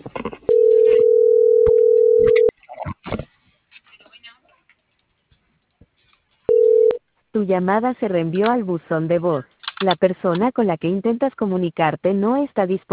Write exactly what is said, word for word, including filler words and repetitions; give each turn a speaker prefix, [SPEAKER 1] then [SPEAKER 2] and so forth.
[SPEAKER 1] Tu llamada se reenvió al buzón de voz. La persona con la que intentas comunicarte no está disponible.